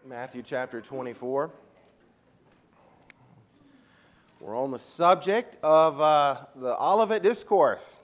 Matthew chapter 24. We're on the subject of the Olivet Discourse.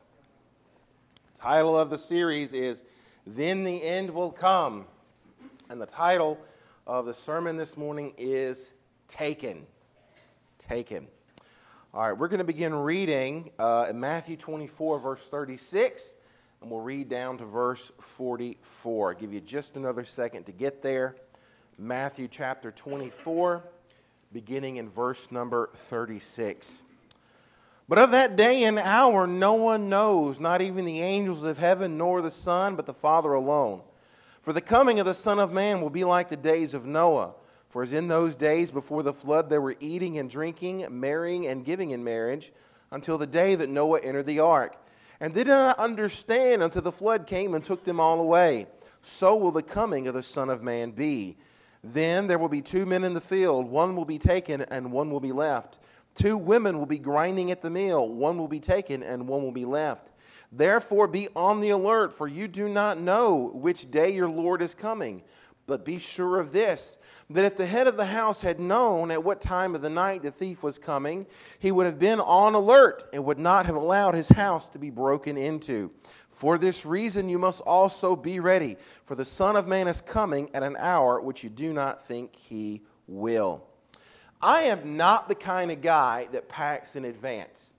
The title of the series is Then the End Will Come. And the title of the sermon this morning is Taken. Taken. All right, we're going to begin reading in Matthew 24, verse 36, and we'll read down to verse 44. I'll give you just another second to get there. Matthew chapter 24, beginning in verse number 36. But of that day and hour no one knows, not even the angels of heaven, nor the Son, but the Father alone. For the coming of the Son of Man will be like the days of Noah. For as in those days before the flood they were eating and drinking, marrying and giving in marriage, until the day that Noah entered the ark. And they did not understand until the flood came and took them all away. So will the coming of the Son of Man be. Then there will be two men in the field, one will be taken and one will be left. Two women will be grinding at the mill, one will be taken and one will be left. Therefore be on the alert, for you do not know which day your Lord is coming. But be sure of this, that if the head of the house had known at what time of the night the thief was coming, he would have been on alert and would not have allowed his house to be broken into. For this reason you must also be ready, for the Son of Man is coming at an hour which you do not think he will. I am not the kind of guy that packs in advance.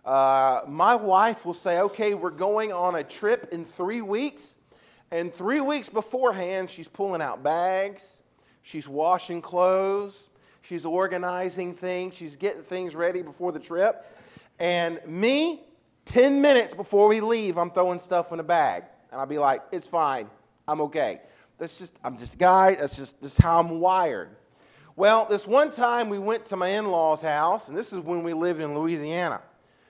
My wife will say, okay, we're going on a trip in 3 weeks. And 3 weeks beforehand, she's pulling out bags, she's washing clothes, she's organizing things, she's getting things ready before the trip. And me, 10 minutes before we leave, I'm throwing stuff in a bag. And I'll be like, it's fine, I'm okay. I'm just a guy, this is how I'm wired. Well, this one time we went to my in-laws' house, and this is when we lived in Louisiana.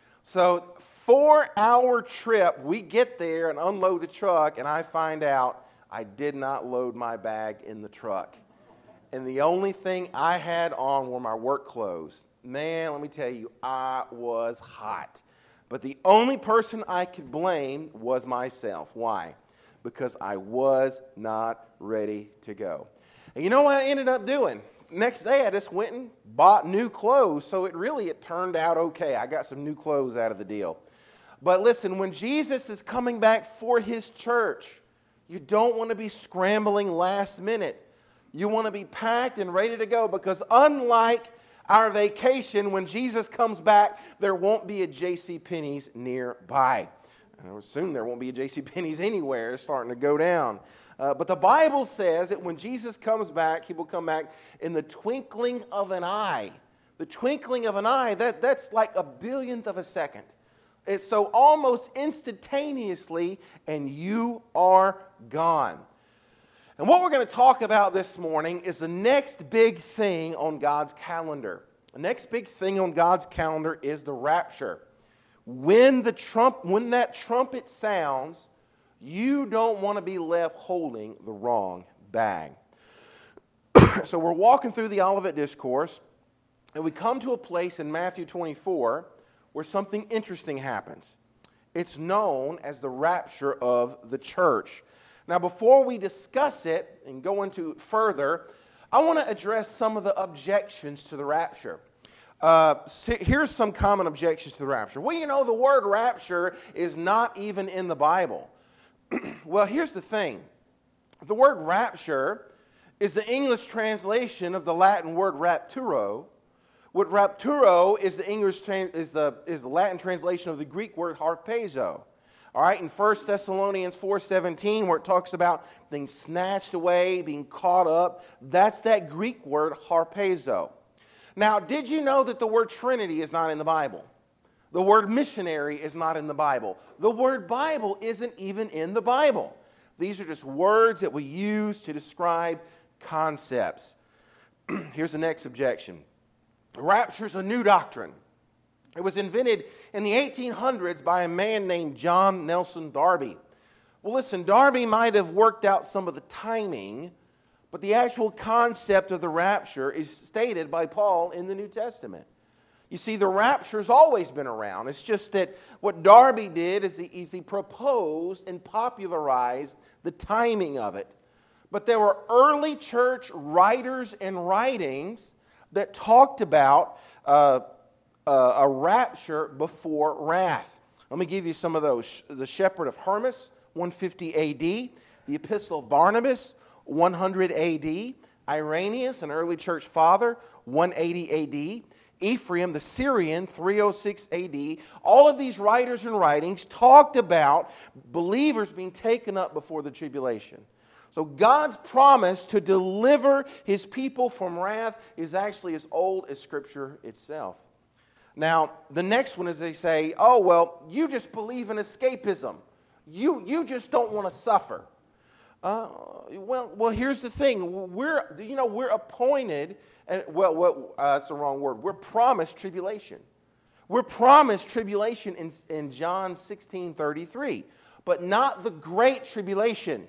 So 4-hour trip, we get there and unload the truck, and I find out I did not load my bag in the truck. And the only thing I had on were my work clothes. Man, let me tell you, I was hot. But the only person I could blame was myself. Why? Because I was not ready to go. And you know what I ended up doing? Next day, I just went and bought new clothes, so it turned out okay. I got some new clothes out of the deal. But listen, when Jesus is coming back for his church, you don't want to be scrambling last minute. You want to be packed and ready to go, because unlike our vacation, when Jesus comes back, there won't be a JCPenney's nearby. Soon there won't be a JCPenney's anywhere. It's starting to go down. But the Bible says that when Jesus comes back, he will come back in the twinkling of an eye. The twinkling of an eye, that's like a billionth of a second. It's so almost instantaneously, and you are gone. And what we're going to talk about this morning is the next big thing on God's calendar. The next big thing on God's calendar is the rapture. When that trumpet sounds, you don't want to be left holding the wrong bag. So we're walking through the Olivet Discourse, and we come to a place in Matthew 24 where something interesting happens. It's known as the rapture of the church. Now, before we discuss it and go into it further, I want to address some of the objections to the rapture. Here's some common objections to the rapture. Well, the word rapture is not even in the Bible. Well, here's the thing. The word rapture is the English translation of the Latin word rapturo. What rapturo is the Latin translation of the Greek word harpazo. All right, in 1 Thessalonians 4:17, where it talks about being snatched away, being caught up, that's that Greek word harpazo. Now, did you know that the word Trinity is not in the Bible? The word missionary is not in the Bible. The word Bible isn't even in the Bible. These are just words that we use to describe concepts. Here's the next objection. Rapture is a new doctrine. It was invented in the 1800s by a man named John Nelson Darby. Well, listen, Darby might have worked out some of the timing, but the actual concept of the rapture is stated by Paul in the New Testament. You see, the rapture's always been around. It's just that what Darby did is he proposed and popularized the timing of it. But there were early church writers and writings that talked about a rapture before wrath. Let me give you some of those. The Shepherd of Hermas, 150 A.D., the Epistle of Barnabas, 100 A.D., Irenaeus, an early church father, 180 A.D., Ephraim the Syrian, 306 A.D. All of these writers and writings talked about believers being taken up before the tribulation. So God's promise to deliver His people from wrath is actually as old as Scripture itself. Now, the next one is they say, oh, well, you just believe in escapism. You just don't want to suffer. Well, here's the thing. We're appointed, and that's the wrong word. We're promised tribulation. We're promised tribulation in John 16:33, but not the great tribulation,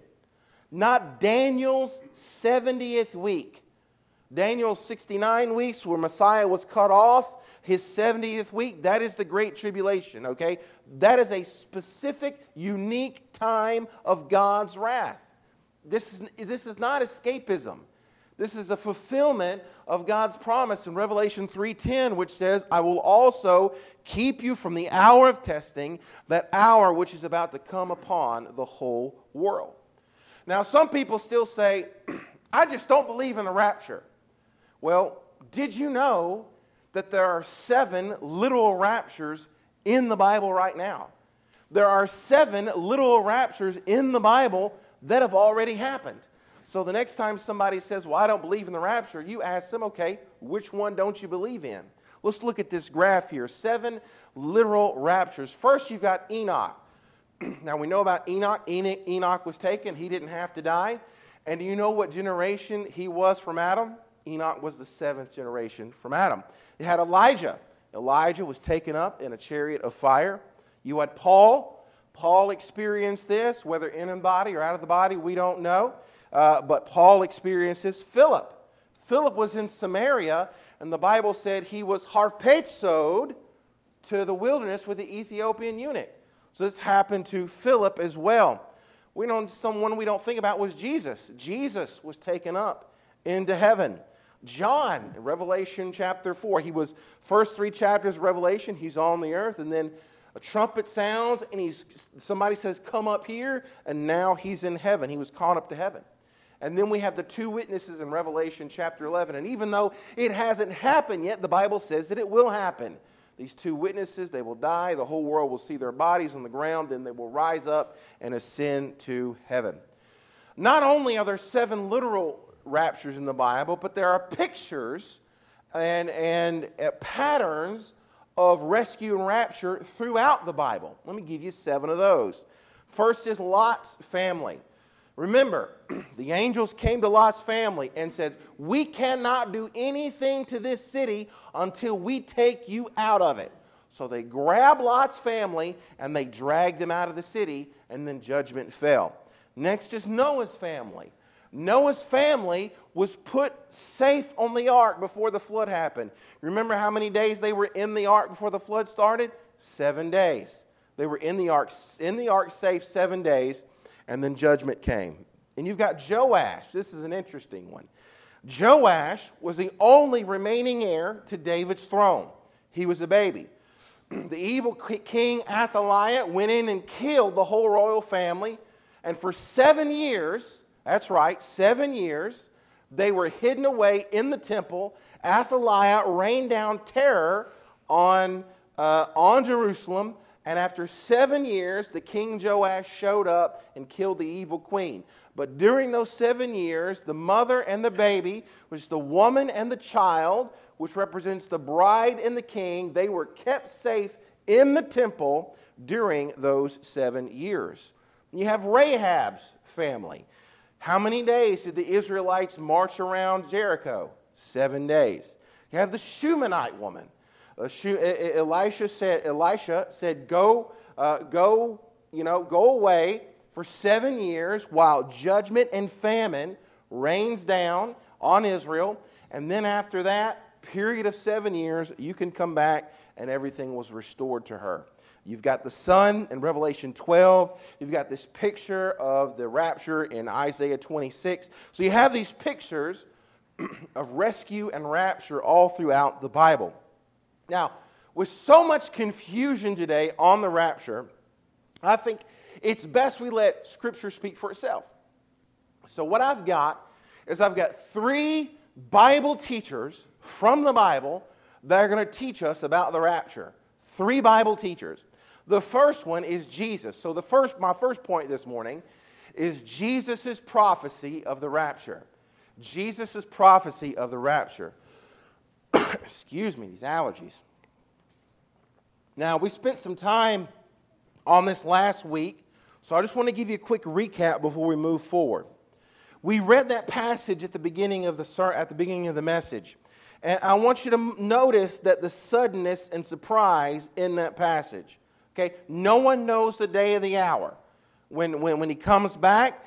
not Daniel's 70th week. Daniel's 69 weeks where Messiah was cut off, his 70th week, that is the great tribulation, okay? That is a specific, unique time of God's wrath. This is not escapism. This is a fulfillment of God's promise in Revelation 3:10, which says, I will also keep you from the hour of testing, that hour which is about to come upon the whole world. Now, some people still say, I just don't believe in the rapture. Well, did you know that there are 7 literal raptures in the Bible right now? There are 7 literal raptures in the Bible that have already happened. So the next time somebody says, well, I don't believe in the rapture, you ask them, okay, which one don't you believe in? Let's look at this graph here. 7 literal raptures. First, you've got Enoch. Now, we know about Enoch. Enoch was taken. He didn't have to die. And do you know what generation he was from Adam? Enoch was the 7th generation from Adam. You had Elijah. Elijah was taken up in a chariot of fire. You had Paul. Paul experienced this, whether in the body or out of the body, we don't know. But Paul experienced this. Philip. Philip was in Samaria, and the Bible said he was harpazoed to the wilderness with the Ethiopian eunuch. So this happened to Philip as well. Someone we don't think about was Jesus. Jesus was taken up into heaven. John, in Revelation chapter 4, he was first 3 chapters of Revelation, he's on the earth, and then a trumpet sounds, and somebody says, come up here, and now he's in heaven. He was caught up to heaven. And then we have the 2 witnesses in Revelation chapter 11, and even though it hasn't happened yet, the Bible says that it will happen. These 2 witnesses, they will die, the whole world will see their bodies on the ground, then they will rise up and ascend to heaven. Not only are there 7 literal raptures in the Bible, but there are pictures and patterns of rescue and rapture throughout the Bible. Let me give you 7 of those. First is Lot's family. Remember, the angels came to Lot's family and said, we cannot do anything to this city until we take you out of it. So they grabbed Lot's family and they dragged them out of the city, and then judgment fell. Next is Noah's family. Noah's family was put safe on the ark before the flood happened. Remember how many days they were in the ark before the flood started? 7 days. They were in the ark safe 7 days, and then judgment came. And you've got Joash. This is an interesting one. Joash was the only remaining heir to David's throne. He was a baby. The evil king Athaliah went in and killed the whole royal family, and for 7 years, that's right, 7 years, they were hidden away in the temple. Athaliah rained down terror on Jerusalem, and after 7 years, the king Joash showed up and killed the evil queen. But during those 7 years, the mother and the baby, which is the woman and the child, which represents the bride and the king, they were kept safe in the temple during those 7 years. You have Rahab's family. How many days did the Israelites march around Jericho? 7 days. You have the Shunammite woman. Elisha said, go away for 7 years while judgment and famine rains down on Israel. And then after that period of 7 years, you can come back, and everything was restored to her. You've got the sun in Revelation 12. You've got this picture of the rapture in Isaiah 26. So you have these pictures of rescue and rapture all throughout the Bible. Now, with so much confusion today on the rapture, I think it's best we let Scripture speak for itself. So what I've got is I've got 3 Bible teachers from the Bible that are going to teach us about the rapture. 3 Bible teachers. The first one is Jesus. So my first point this morning is Jesus' prophecy of the rapture. Jesus' prophecy of the rapture. Excuse me, these allergies. Now, we spent some time on this last week, so I just want to give you a quick recap before we move forward. We read that passage at the beginning of the message, and I want you to notice that the suddenness and surprise in that passage. Okay, no one knows the day or the hour. When he comes back,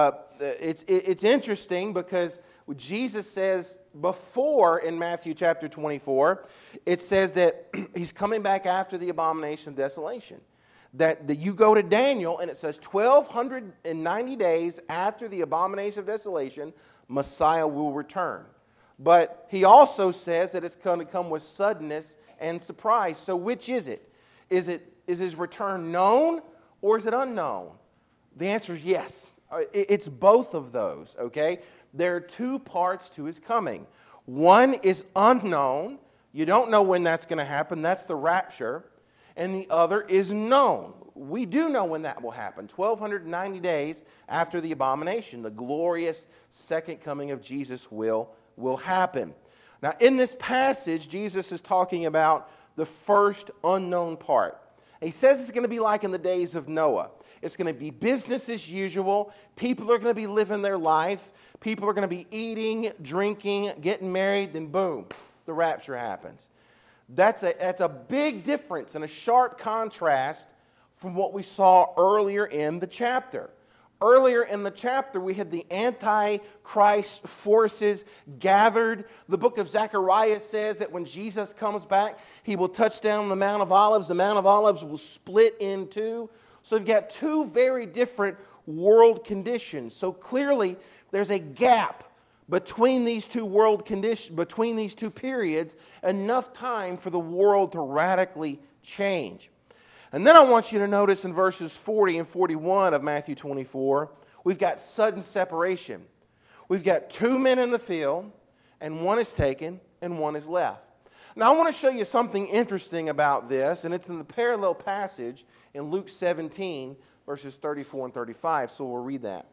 it's interesting because Jesus says before in Matthew chapter 24, it says that he's coming back after the abomination of desolation. That you go to Daniel and it says 1,290 days after the abomination of desolation, Messiah will return. But he also says that it's going to come with suddenness and surprise. So which is it? Is his return known or is it unknown? The answer is yes. It's both of those, okay? There are 2 parts to his coming. One is unknown. You don't know when that's going to happen. That's the rapture. And the other is known. We do know when that will happen. 1,290 days after the abomination, the glorious second coming of Jesus will happen. Now, in this passage, Jesus is talking about the first unknown part. And he says it's going to be like in the days of Noah. It's going to be business as usual. People are going to be living their life. People are going to be eating, drinking, getting married. Then boom, the rapture happens. That's a big difference and a sharp contrast from what we saw earlier in the chapter. Earlier in the chapter, we had the Antichrist forces gathered. The book of Zechariah says that when Jesus comes back, he will touch down the Mount of Olives. The Mount of Olives will split in 2. So you've got 2 very different world conditions. So clearly, there's a gap between these 2 world conditions, between these 2 periods, enough time for the world to radically change. And then I want you to notice in verses 40 and 41 of Matthew 24, we've got sudden separation. We've got 2 men in the field, and one is taken and one is left. Now I want to show you something interesting about this, and it's in the parallel passage in Luke 17, verses 34 and 35, so we'll read that.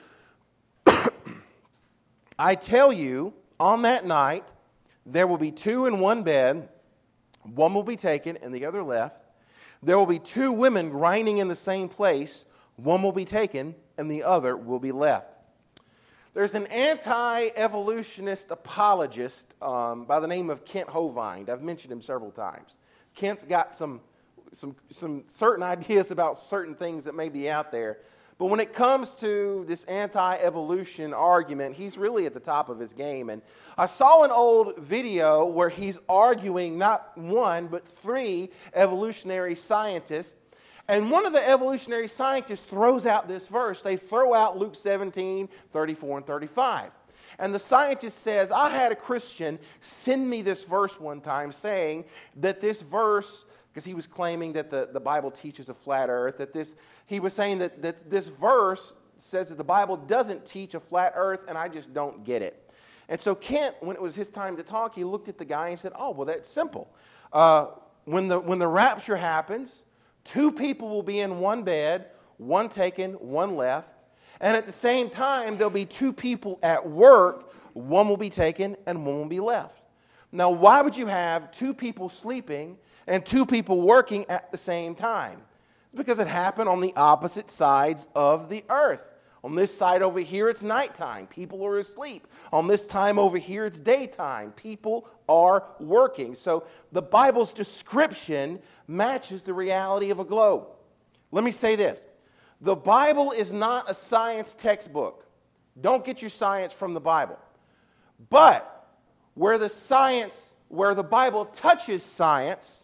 I tell you, on that night, there will be 2 in one bed, one will be taken and the other left. There will be 2 women grinding in the same place, one will be taken and the other will be left. There's an anti-evolutionist apologist by the name of Kent Hovind. I've mentioned him several times. Kent's got some certain ideas about certain things that may be out there. But when it comes to this anti-evolution argument, he's really at the top of his game. And I saw an old video where he's arguing not 1, but 3 evolutionary scientists. And one of the evolutionary scientists throws out this verse. They throw out Luke 17, 34, and 35. And the scientist says, I had a Christian send me this verse one time saying that this verse, because he was claiming that the Bible teaches a flat earth, he was saying that this verse says that the Bible doesn't teach a flat earth, and I just don't get it. And so Kent, when it was his time to talk, he looked at the guy and said, oh, well, that's simple. When the rapture happens, 2 people will be in one bed, one taken, one left. And at the same time, there'll be 2 people at work, one will be taken and one will be left. Now, why would you have 2 people sleeping and 2 people working at the same time? It's because it happened on the opposite sides of the earth. On this side over here, it's nighttime. People are asleep. On this time over here, it's daytime. People are working. So the Bible's description matches the reality of a globe. Let me say this. The Bible is not a science textbook. Don't get your science from the Bible. But where the Bible touches science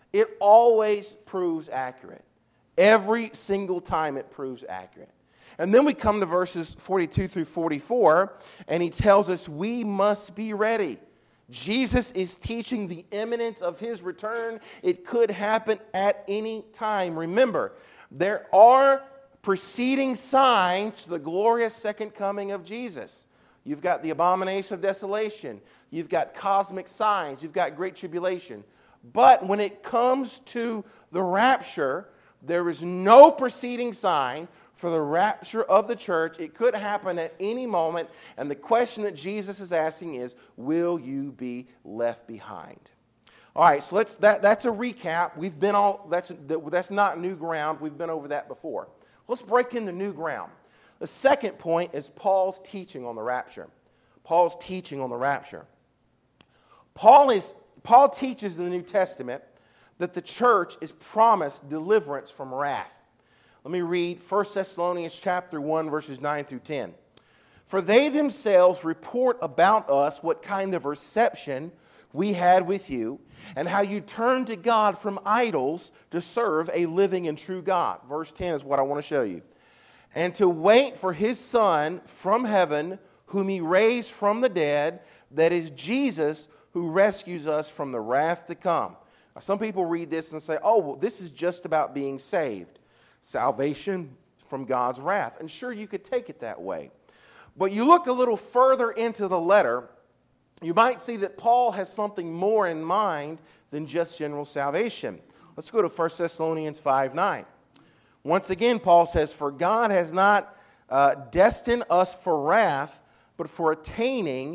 It always proves accurate. Every single time it proves accurate. And then we come to verses 42 through 44, and he tells us we must be ready. Jesus is teaching the imminence of his return. It could happen at any time. Remember, there are preceding signs to the glorious second coming of Jesus. You've got the abomination of desolation. You've got cosmic signs. You've got great tribulation. But when it comes to the rapture, there is no preceding sign for the rapture of the church. It could happen at any moment. And the question that Jesus is asking is, will you be left behind? All right, so that's a recap. That's not new ground. We've been over that before. Let's break into new ground. The second point is Paul's teaching on the rapture. Paul's teaching on the rapture. Paul teaches in the New Testament that the church is promised deliverance from wrath. Let me read 1 Thessalonians chapter 1, verses 9 through 10. For they themselves report about us what kind of reception we had with you, and how you turned to God from idols to serve a living and true God. Verse 10 is what I want to show you. And to wait for his Son from heaven, whom he raised from the dead, that is Jesus, who rescues us from the wrath to come. Now, some people read this and say, oh, well, this is just about being saved. Salvation from God's wrath. And sure, you could take it that way. But you look a little further into the letter, you might see that Paul has something more in mind than just general salvation. Let's go to 1 Thessalonians 5:9. Once again, Paul says, for God has not destined us for wrath, but for attaining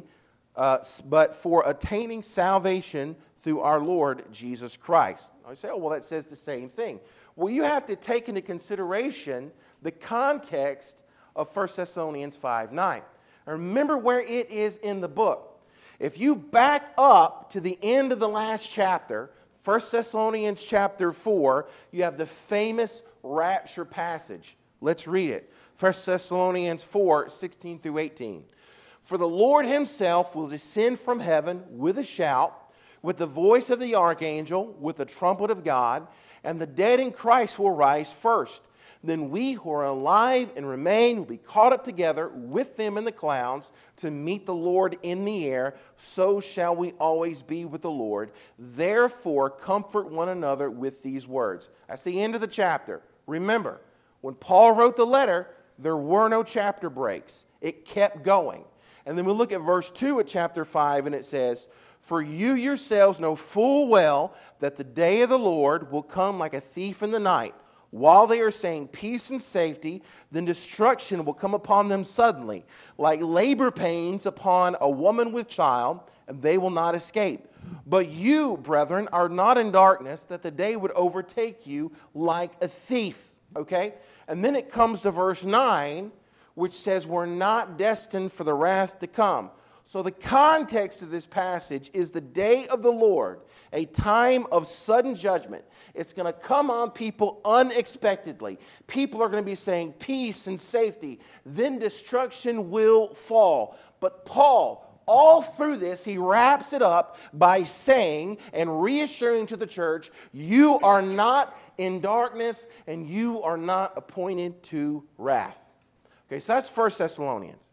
salvation through our Lord Jesus Christ. Now you say, oh, well, that says the same thing. Well, you have to take into consideration the context of 1 Thessalonians 5:9. Remember where it is in the book. If you back up to the end of the last chapter, 1 Thessalonians chapter 4, you have the famous rapture passage. Let's read it. 1 Thessalonians 4, 16 through 18. For the Lord himself will descend from heaven with a shout, with the voice of the archangel, with the trumpet of God, and the dead in Christ will rise first. Then we who are alive and remain will be caught up together with them in the clouds to meet the Lord in the air. So shall we always be with the Lord. Therefore, comfort one another with these words. That's the end of the chapter. Remember, when Paul wrote the letter, there were no chapter breaks. It kept going. And then we look at verse 2 of chapter 5, and it says, for you yourselves know full well that the day of the Lord will come like a thief in the night. While they are saying peace and safety, then destruction will come upon them suddenly, like labor pains upon a woman with child, and they will not escape. But you, brethren, are not in darkness, that the day would overtake you like a thief. Okay? And then it comes to verse 9, which says we're not destined for the wrath to come. So the context of this passage is the day of the Lord, a time of sudden judgment. It's going to come on people unexpectedly. People are going to be saying peace and safety. Then destruction will fall. But Paul, all through this, he wraps it up by saying and reassuring to the church, you are not in darkness and you are not appointed to wrath. Okay, so that's 1 Thessalonians.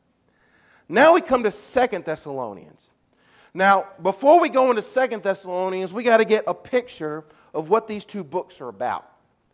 Now we come to 2 Thessalonians. Now, before we go into 2 Thessalonians, we got to get a picture of what these two books are about.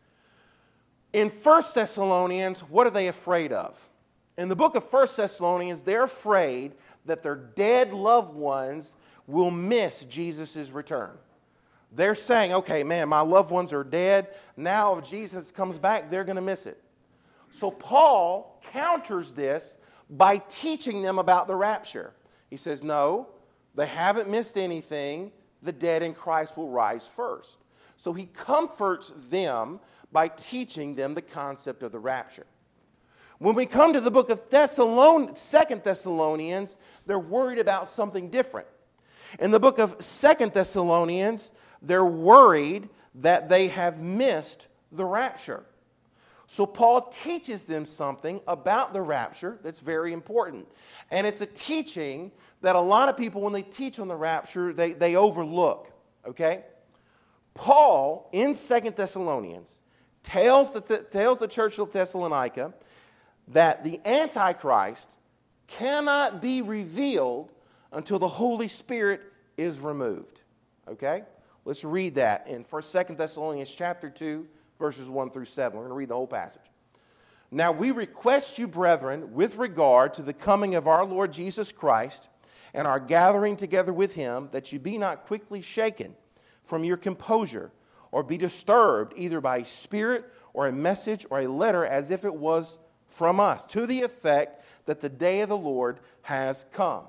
In 1 Thessalonians, what are they afraid of? In the book of 1 Thessalonians, they're afraid that their dead loved ones will miss Jesus' return. They're saying, okay, man, my loved ones are dead. Now if Jesus comes back, they're going to miss it. So Paul counters this by teaching them about the rapture. He says, no, they haven't missed anything. The dead in Christ will rise first. So he comforts them by teaching them the concept of the rapture. When we come to the book of 2 Thessalonians, they're worried about something different. In the book of 2 Thessalonians, they're worried that they have missed the rapture. So Paul teaches them something about the rapture that's very important. And it's a teaching that a lot of people, when they teach on the rapture, they overlook. Okay? Paul, in 2 Thessalonians, tells the church of Thessalonica that the Antichrist cannot be revealed until the Holy Spirit is removed. Okay? Let's read that in 2 Thessalonians chapter 2, verses 1 through 7. We're going to read the whole passage. Now we request you, brethren, with regard to the coming of our Lord Jesus Christ and our gathering together with him, that you be not quickly shaken from your composure, or be disturbed either by a spirit or a message or a letter as if it was from us, to the effect that the day of the Lord has come.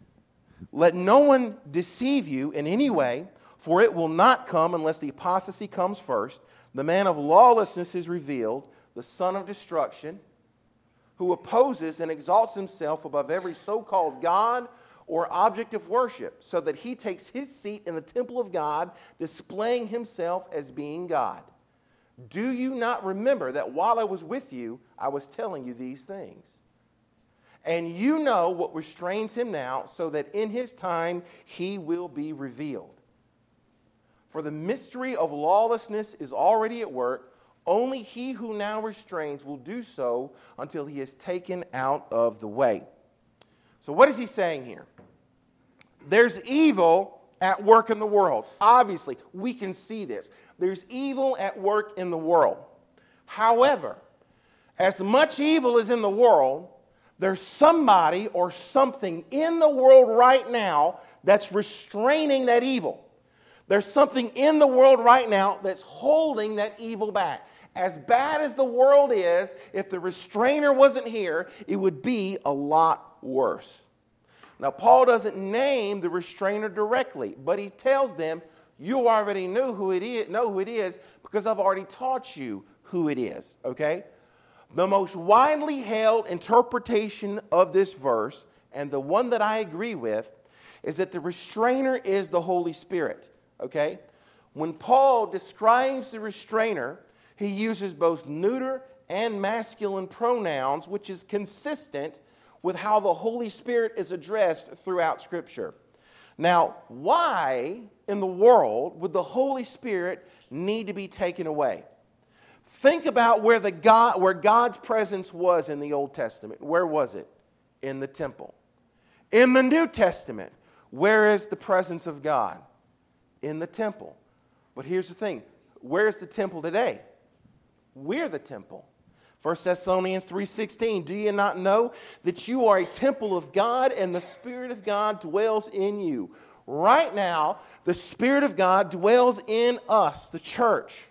Let no one deceive you in any way, for it will not come unless the apostasy comes first. The man of lawlessness is revealed, the son of destruction, who opposes and exalts himself above every so-called God or object of worship, so that he takes his seat in the temple of God, displaying himself as being God. Do you not remember that while I was with you, I was telling you these things? And you know what restrains him now, so that in his time he will be revealed. For the mystery of lawlessness is already at work. Only he who now restrains will do so until he is taken out of the way. So what is he saying here? There's evil at work in the world. Obviously, we can see this. There's evil at work in the world. However, as much evil is in the world, there's somebody or something in the world right now that's restraining that evil. There's something in the world right now that's holding that evil back. As bad as the world is, if the restrainer wasn't here, it would be a lot worse. Now, Paul doesn't name the restrainer directly, but he tells them, you already know who it is because I've already taught you who it is, okay? The most widely held interpretation of this verse, and the one that I agree with, is that the restrainer is the Holy Spirit, okay? When Paul describes the restrainer, he uses both neuter and masculine pronouns, which is consistent with how the Holy Spirit is addressed throughout Scripture. Now, why in the world would the Holy Spirit need to be taken away? Think about where God's presence was in the Old Testament. Where was it? In the temple. In the New Testament, where is the presence of God? In the temple. But here's the thing. Where is the temple today? We're the temple. 1 Thessalonians 3:16, do you not know that you are a temple of God and the Spirit of God dwells in you? Right now, the Spirit of God dwells in us, the church.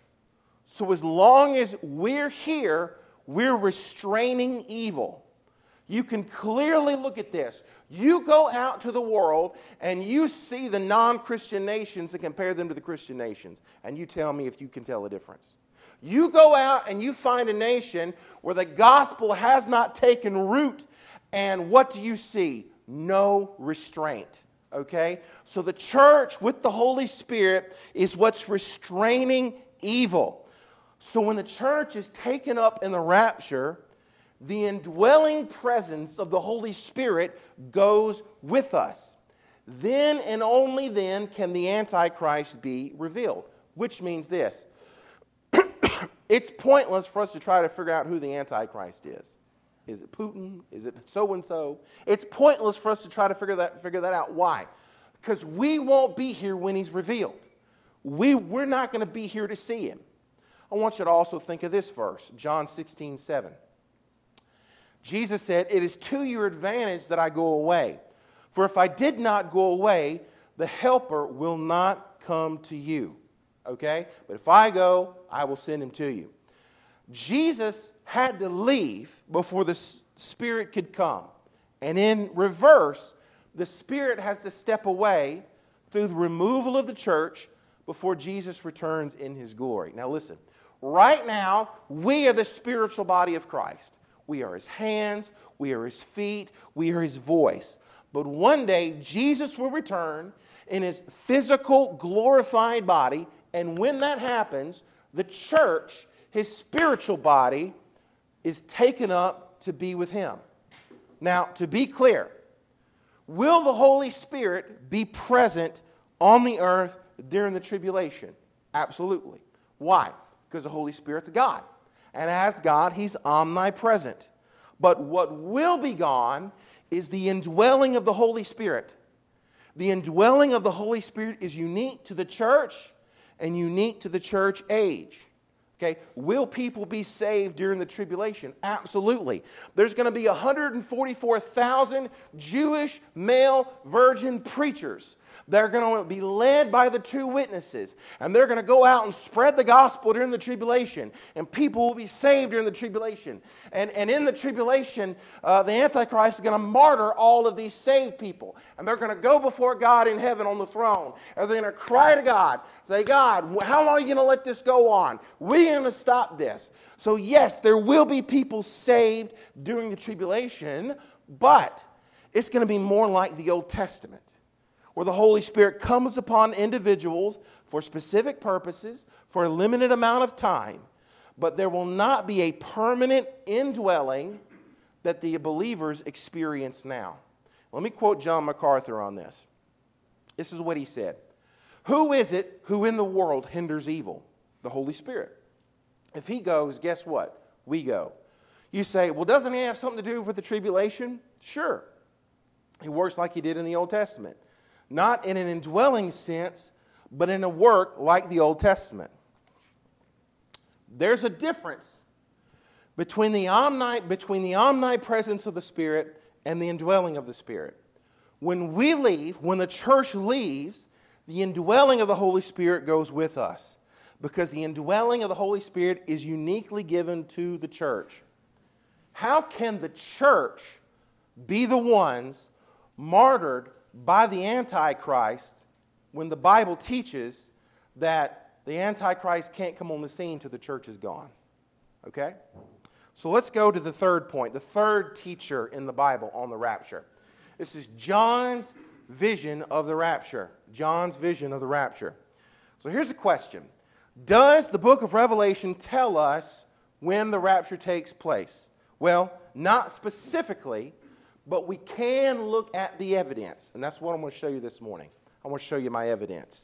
So as long as we're here, we're restraining evil. You can clearly look at this. You go out to the world and you see the non-Christian nations and compare them to the Christian nations. And you tell me if you can tell a difference. You go out and you find a nation where the gospel has not taken root, and what do you see? No restraint, okay? So the church with the Holy Spirit is what's restraining evil. So when the church is taken up in the rapture, the indwelling presence of the Holy Spirit goes with us. Then and only then can the Antichrist be revealed, which means this. It's pointless for us to try to figure out who the Antichrist is. Is it Putin? Is it so-and-so? It's pointless for us to try to figure that out. Why? Because we won't be here when he's revealed. We're not going to be here to see him. I want you to also think of this verse, John 16:7. Jesus said, it is to your advantage that I go away. For if I did not go away, the Helper will not come to you. Okay? But if I go, I will send him to you. Jesus had to leave before the Spirit could come. And in reverse, the Spirit has to step away through the removal of the church before Jesus returns in his glory. Now listen, right now, we are the spiritual body of Christ. We are his hands, we are his feet, we are his voice. But one day, Jesus will return in his physical, glorified body. And when that happens, the church, his spiritual body, is taken up to be with him. Now, to be clear, will the Holy Spirit be present on the earth during the tribulation? Absolutely. Why? Because the Holy Spirit's God. And as God, He's omnipresent. But what will be gone is the indwelling of the Holy Spirit. The indwelling of the Holy Spirit is unique to the church and unique to the church age. Okay, will people be saved during the tribulation? Absolutely. There's going to be 144,000 Jewish male virgin preachers. They're going to be led by the two witnesses. And they're going to go out and spread the gospel during the tribulation. And people will be saved during the tribulation. And in the tribulation, the Antichrist is going to martyr all of these saved people. And they're going to go before God in heaven on the throne. And they're going to cry to God. Say, God, how long are you going to let this go on? We're going to stop this. So yes, there will be people saved during the tribulation. But it's going to be more like the Old Testament, where the Holy Spirit comes upon individuals for specific purposes, for a limited amount of time, but there will not be a permanent indwelling that the believers experience now. Let me quote John MacArthur on this. This is what he said. Who is it who in the world hinders evil? The Holy Spirit. If He goes, guess what? We go. You say, well, doesn't He have something to do with the tribulation? Sure. He works like He did in the Old Testament. Not in an indwelling sense, but in a work like the Old Testament. There's a difference between the omnipresence of the Spirit and the indwelling of the Spirit. When we leave, when the church leaves, the indwelling of the Holy Spirit goes with us, because the indwelling of the Holy Spirit is uniquely given to the church. How can the church be the ones martyred by the Antichrist when the Bible teaches that the Antichrist can't come on the scene till the church is gone? Okay? So let's go to the third point, the third teacher in the Bible on the rapture. This is John's vision of the rapture. John's vision of the rapture. So here's a question. Does the book of Revelation tell us when the rapture takes place? Well, not specifically, but we can look at the evidence. And that's what I'm going to show you this morning. I want to show you my evidence.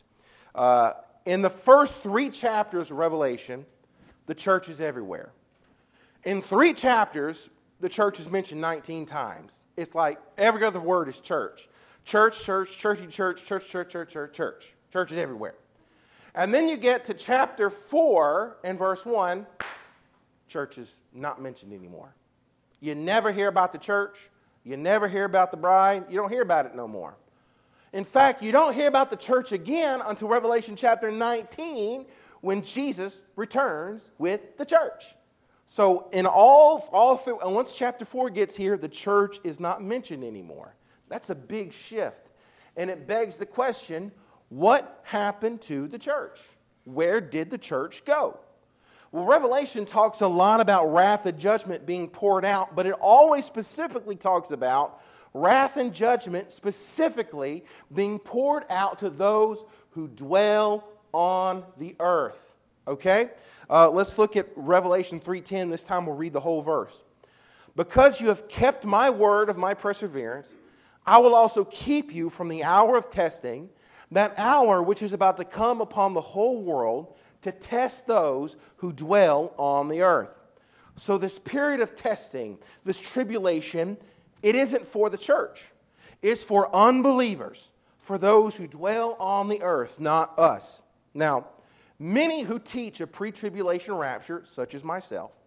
In the first 3 chapters of Revelation, the church is everywhere. In 3 chapters, the church is mentioned 19 times. It's like every other word is church. Church, church, churchy church, church, church, church, church, church. Church is everywhere. And then you get to chapter 4 and verse 1, church is not mentioned anymore. You never hear about the church. You never hear about the bride. You don't hear about it no more. In fact, you don't hear about the church again until Revelation chapter 19, when Jesus returns with the church. So in all through, and once chapter 4 gets here, the church is not mentioned anymore. That's a big shift. And it begs the question, what happened to the church? Where did the church go? Well, Revelation talks a lot about wrath and judgment being poured out, but it always specifically talks about wrath and judgment specifically being poured out to those who dwell on the earth. Okay? Let's look at Revelation 3:10. This time we'll read the whole verse. Because you have kept my word of my perseverance, I will also keep you from the hour of testing, that hour which is about to come upon the whole world, to test those who dwell on the earth. So this period of testing, this tribulation, it isn't for the church. It's for unbelievers, for those who dwell on the earth, not us. Now, many who teach a pre-tribulation rapture, such as myself,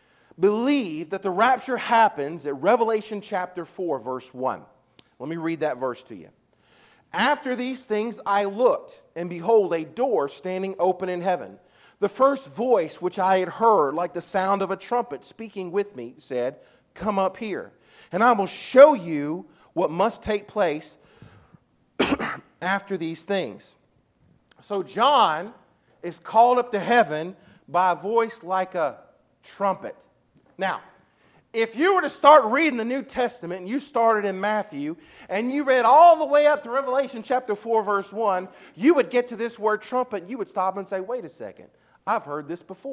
believe that the rapture happens at Revelation chapter 4, verse 1. Let me read that verse to you. After these things I looked, and behold, a door standing open in heaven. The first voice which I had heard, like the sound of a trumpet speaking with me, said, "Come up here, and I will show you what must take place after these things." So John is called up to heaven by a voice like a trumpet. Now, if you were to start reading the New Testament, and you started in Matthew, and you read all the way up to Revelation chapter 4, verse 1, you would get to this word trumpet, and you would stop and say, wait a second, I've heard this before.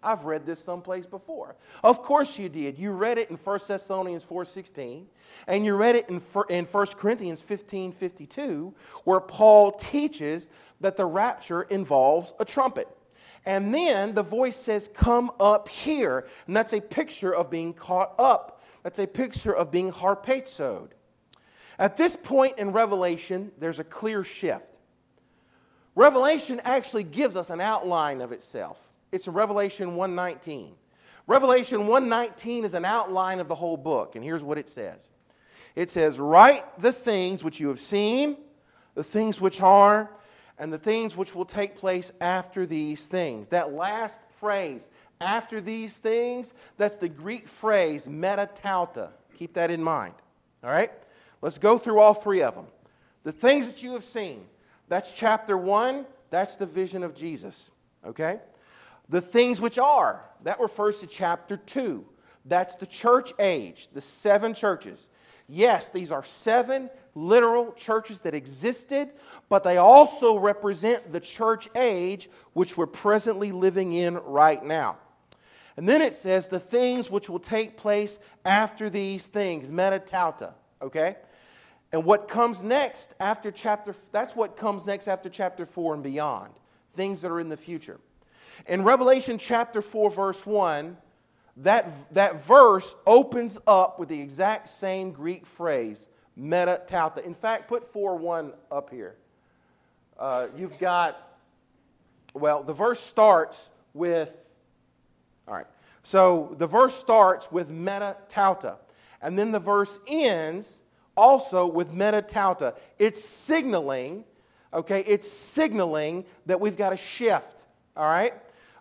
I've read this someplace before. Of course you did. You read it in 1 Thessalonians 4:16, and you read it in 1 Corinthians 15:52, where Paul teaches that the rapture involves a trumpet. And then the voice says, come up here. And that's a picture of being caught up. That's a picture of being harpazoed. At this point in Revelation, there's a clear shift. Revelation actually gives us an outline of itself. It's in Revelation 1:19. Revelation 1:19 is an outline of the whole book. And here's what it says. It says, write the things which you have seen, the things which are, and the things which will take place after these things. That last phrase, after these things, that's the Greek phrase, metatauta. Keep that in mind. All right? Let's go through all three of them. The things that you have seen, that's chapter 1. That's the vision of Jesus. Okay? The things which are, that refers to chapter 2. That's the church age, the 7 churches. Yes, these are 7 literal churches that existed, but they also represent the church age which we're presently living in right now. And then it says the things which will take place after these things, metatauta, okay? And what comes next after that's what comes next after chapter 4 and beyond, things that are in the future. In Revelation chapter 4, verse 1, that verse opens up with the exact same Greek phrase, metatauta. In fact, put 4:1 up here. You've got, the verse starts with, all right. So the verse starts with metatauta. And then the verse ends also with metatauta. It's signaling, it's signaling that we've got a shift, all right?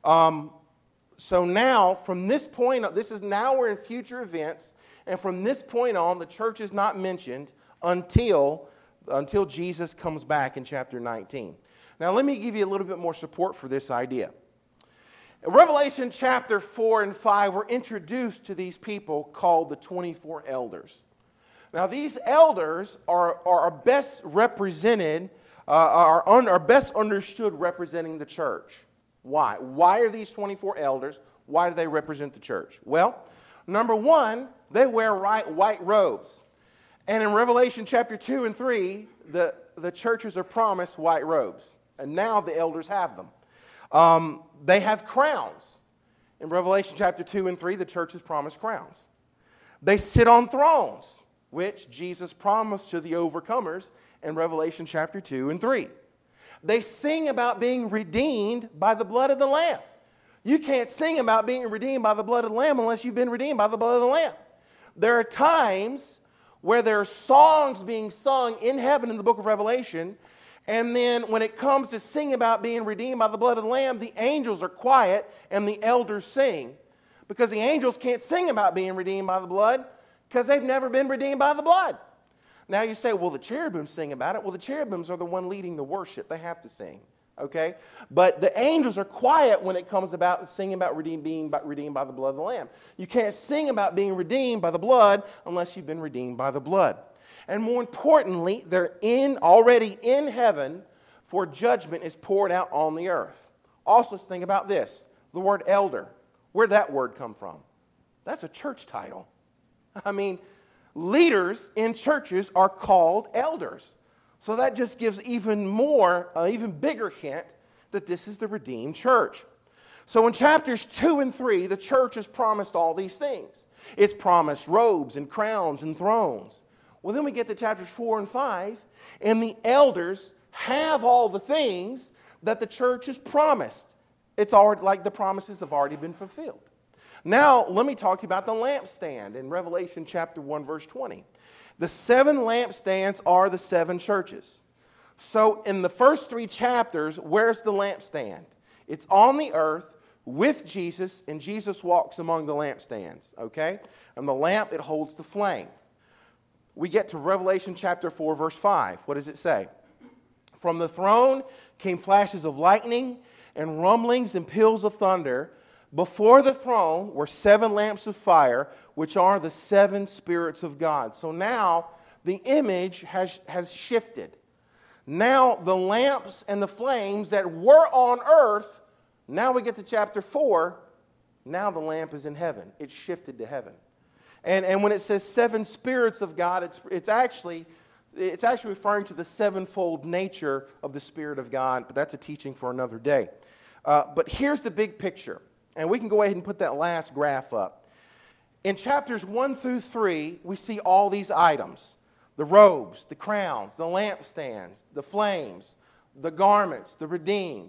So now, from this point on, now we're in future events, and from this point on, the church is not mentioned until Jesus comes back in chapter 19. Now, let me give you a little bit more support for this idea. In Revelation chapter 4 and 5, we're introduced to these people called the 24 elders. Now, these elders are best represented, are best understood representing the church. Why? Why are these 24 elders? Why do they represent the church? Well, number one, they wear white robes. And in Revelation chapter 2 and 3, the churches are promised white robes. And now the elders have them. They have crowns. In Revelation chapter 2 and 3, the church is promised crowns. They sit on thrones, which Jesus promised to the overcomers in Revelation chapter 2 and 3. They sing about being redeemed by the blood of the Lamb. You can't sing about being redeemed by the blood of the Lamb unless you've been redeemed by the blood of the Lamb. There are times where there are songs being sung in heaven in the book of Revelation, and then when it comes to sing about being redeemed by the blood of the Lamb, the angels are quiet and the elders sing. Because the angels can't sing about being redeemed by the blood because they've never been redeemed by the blood. Now you say, well, the cherubims sing about it. Well, the cherubims are the one leading the worship. They have to sing, okay? But the angels are quiet when it comes about singing about being redeemed by the blood of the Lamb. You can't sing about being redeemed by the blood unless you've been redeemed by the blood. And more importantly, they're already in heaven, for judgment is poured out on the earth. Also, think about this. The word elder. Where'd that word come from? That's a church title. I mean, leaders in churches are called elders. So that just gives even bigger hint that this is the redeemed church. So in chapters 2 and 3, the church is promised all these things. It's promised robes and crowns and thrones. Well, then we get to chapters 4 and 5, and the elders have all the things that the church has promised. It's already like the promises have already been fulfilled. Now, let me talk to you about the lampstand in Revelation chapter 1, verse 20. The 7 lampstands are the 7 churches. So in the first 3 chapters, where's the lampstand? It's on the earth with Jesus, and Jesus walks among the lampstands, okay? And the lamp, it holds the flame. We get to Revelation chapter 4, verse 5. What does it say? From the throne came flashes of lightning and rumblings and peals of thunder. Before the throne were 7 lamps of fire, which are the 7 spirits of God. So now the image has shifted. Now the lamps and the flames that were on earth, now we get to chapter 4, Now the lamp is in heaven. It's shifted to heaven. And when it says 7 spirits of God, it's actually referring to the sevenfold nature of the Spirit of God, but that's a teaching for another day. But here's the big picture, and we can go ahead and put that last graph up. In chapters 1 through 3, we see all these items: the robes, the crowns, the lampstands, the flames, the garments, the redeemed.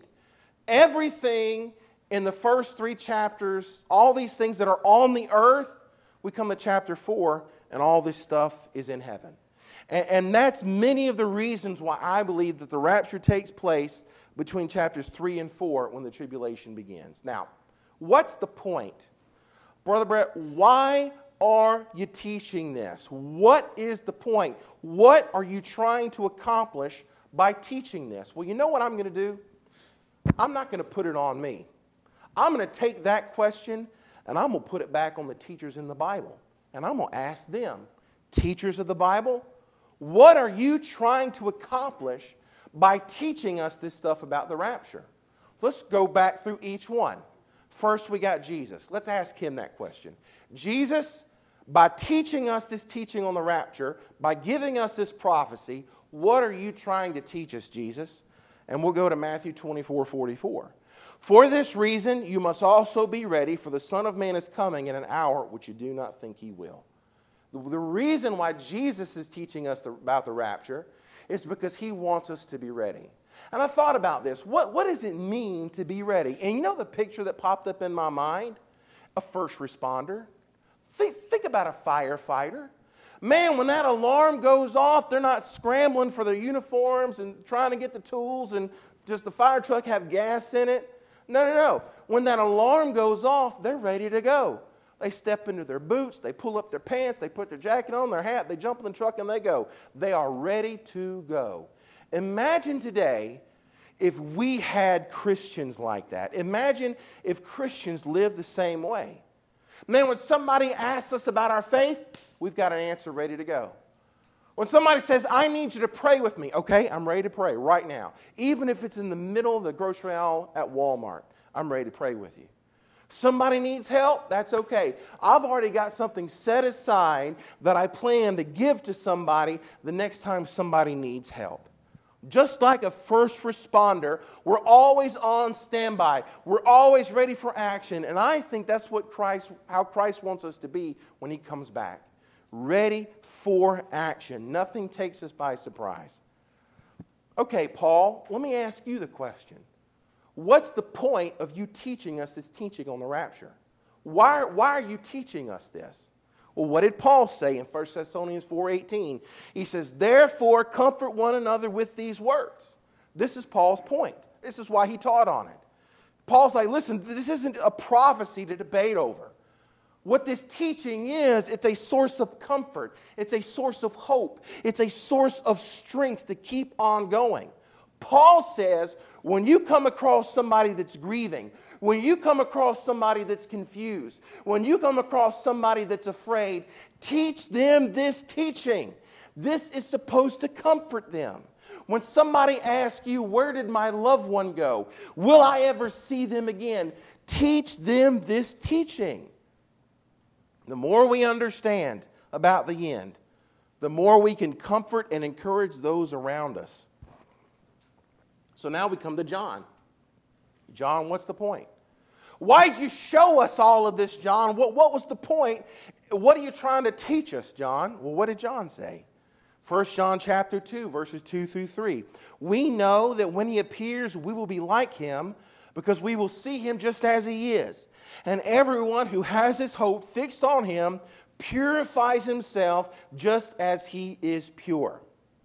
Everything in the first 3 chapters, all these things that are on the earth, we come to chapter 4, and all this stuff is in heaven. And that's many of the reasons why I believe that the rapture takes place between chapters 3 and 4 when the tribulation begins. Now, what's the point? Brother Brett, why are you teaching this? What is the point? What are you trying to accomplish by teaching this? Well, you know what I'm going to do? I'm not going to put it on me. I'm going to take that question and I'm going to put it back on the teachers in the Bible. And I'm going to ask them, teachers of the Bible, what are you trying to accomplish by teaching us this stuff about the rapture? So let's go back through each one. First, we got Jesus. Let's ask him that question. Jesus, by teaching us this teaching on the rapture, by giving us this prophecy, what are you trying to teach us, Jesus? And we'll go to Matthew 24:44. For this reason, you must also be ready, for the Son of Man is coming in an hour which you do not think he will. The reason why Jesus is teaching us about the rapture is because he wants us to be ready. And I thought about this. What does it mean to be ready? And you know the picture that popped up in my mind? A first responder. Think about a firefighter. Man, when that alarm goes off, they're not scrambling for their uniforms and trying to get the tools and does the fire truck have gas in it? No. When that alarm goes off, they're ready to go. They step into their boots, they pull up their pants, they put their jacket on, their hat, they jump in the truck and they go. They are ready to go. Imagine today if we had Christians like that. Imagine if Christians lived the same way. Man, when somebody asks us about our faith, we've got an answer ready to go. When somebody says, I need you to pray with me, okay, I'm ready to pray right now. Even if it's in the middle of the grocery aisle at Walmart, I'm ready to pray with you. Somebody needs help, that's okay. I've already got something set aside that I plan to give to somebody the next time somebody needs help. Just like a first responder, we're always on standby. We're always ready for action. And I think that's how Christ wants us to be when he comes back. Ready for action. Nothing takes us by surprise. Okay, Paul, let me ask you the question. What's the point of you teaching us this teaching on the rapture? Why are you teaching us this? Well, what did Paul say in 1 Thessalonians 4:18? He says, therefore, comfort one another with these words. This is Paul's point. This is why he taught on it. Paul's like, listen, this isn't a prophecy to debate over. What this teaching is, it's a source of comfort. It's a source of hope. It's a source of strength to keep on going. Paul says, when you come across somebody that's grieving, when you come across somebody that's confused, when you come across somebody that's afraid, teach them this teaching. This is supposed to comfort them. When somebody asks you, where did my loved one go? Will I ever see them again? Teach them this teaching. The more we understand about the end, the more we can comfort and encourage those around us. So now we come to John. John, what's the point? Why'd you show us all of this, John? What was the point? What are you trying to teach us, John? Well, what did John say? 1 John chapter 2, verses 2 through 3. We know that when he appears, we will be like him because we will see him just as he is. And everyone who has his hope fixed on him purifies himself just as he is pure.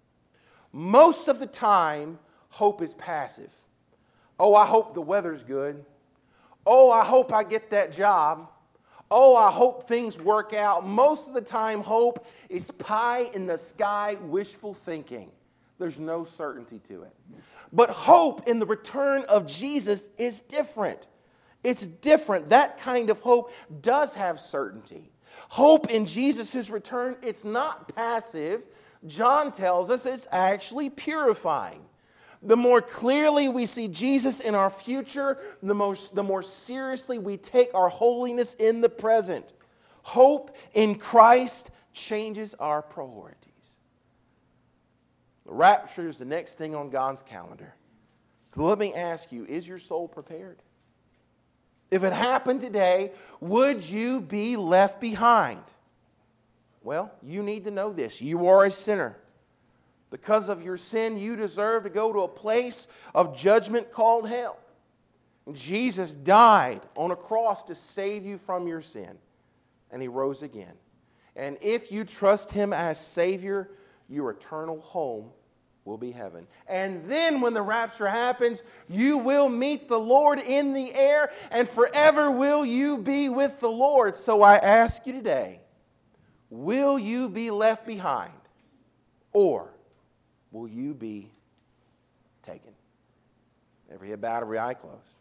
Most of the time, hope is passive. Oh, I hope the weather's good. Oh, I hope I get that job. Oh, I hope things work out. Most of the time, hope is pie in the sky wishful thinking. There's no certainty to it. But hope in the return of Jesus is different. It's different. That kind of hope does have certainty. Hope in Jesus' return, it's not passive. John tells us it's actually purifying. The more clearly we see Jesus in our future, the more seriously we take our holiness in the present. Hope in Christ changes our priorities. The rapture is the next thing on God's calendar. So let me ask you, is your soul prepared? If it happened today, would you be left behind? Well, you need to know this. You are a sinner. Because of your sin, you deserve to go to a place of judgment called hell. Jesus died on a cross to save you from your sin, and He rose again. And if you trust Him as Savior, your eternal home will be heaven. And then when the rapture happens, you will meet the Lord in the air, and forever will you be with the Lord. So I ask you today, will you be left behind, or will you be taken? Every head bowed, every eye closed.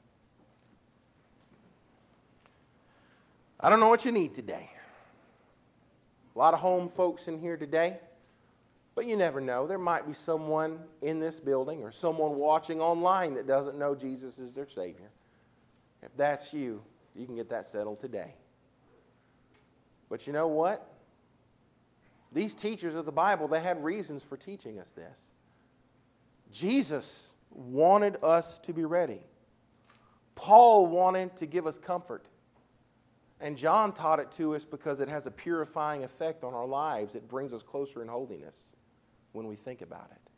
I don't know what you need today. A lot of home folks in here today, but you never know. There might be someone in this building or someone watching online that doesn't know Jesus is their Savior. If that's you, you can get that settled today. But you know what? These teachers of the Bible, they had reasons for teaching us this. Jesus wanted us to be ready. Paul wanted to give us comfort. And John taught it to us because it has a purifying effect on our lives. It brings us closer in holiness when we think about it.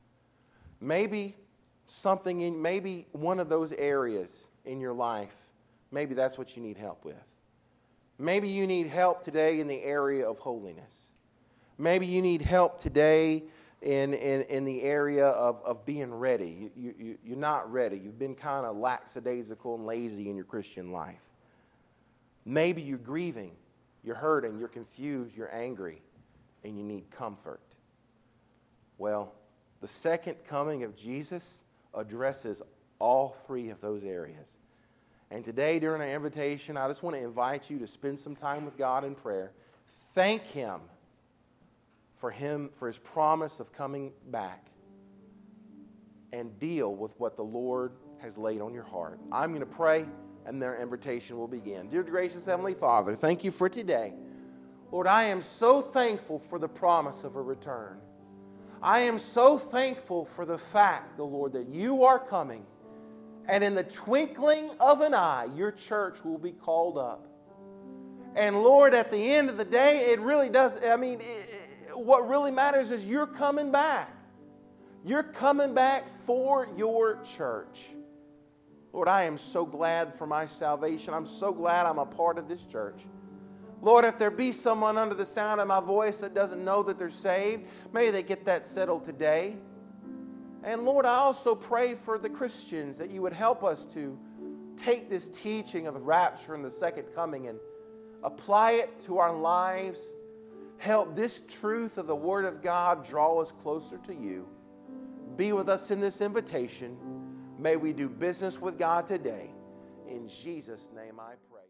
Maybe maybe one of those areas in your life, maybe that's what you need help with. Maybe you need help today in the area of holiness. Maybe you need help today in the area of being ready. You're not ready. You've been kind of lackadaisical and lazy in your Christian life. Maybe you're grieving, you're hurting, you're confused, you're angry, and you need comfort. Well, the second coming of Jesus addresses all three of those areas. And today, during our invitation, I just want to invite you to spend some time with God in prayer. Thank Him for His promise of coming back, and deal with what the Lord has laid on your heart. I'm going to pray, and their invitation will begin. Dear gracious Heavenly Father, thank you for today. Lord, I am so thankful for the promise of a return. I am so thankful for the fact, the Lord, that you are coming, and in the twinkling of an eye, your church will be called up. And Lord, at the end of the day, it really does, what really matters is you're coming back. You're coming back for your church. Lord, I am so glad for my salvation. I'm so glad I'm a part of this church. Lord, if there be someone under the sound of my voice that doesn't know that they're saved, may they get that settled today. And Lord, I also pray for the Christians that you would help us to take this teaching of the rapture and the second coming and apply it to our lives. Help this truth of the Word of God draw us closer to you. Be with us in this invitation. May we do business with God today. In Jesus' name I pray.